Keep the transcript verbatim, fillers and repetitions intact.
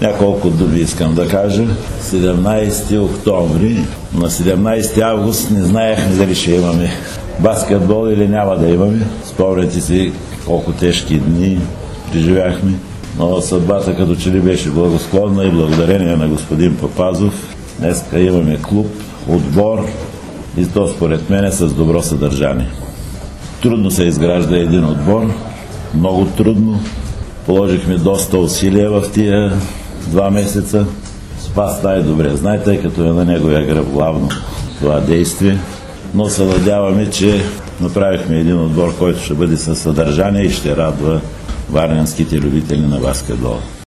Няколко думи искам да кажа. седемнайсети октомври, на седемнайсети август не знаехме дали ще имаме баскетбол или няма да имаме. Спомняте си колко тежки дни преживяхме, но съдбата като че ли беше благосклонна и благодарение на господин Папазов днеска имаме клуб, отбор и то според мен е с добро съдържание. Трудно се изгражда един отбор, много трудно. Положихме доста усилия в тия два месеца. Спас най-добре знае, тъй като е на неговия гръб главно това действие. Но се надяваме, че направихме един отбор, който ще бъде със съдържание и ще радва варненските любители на баскетбол.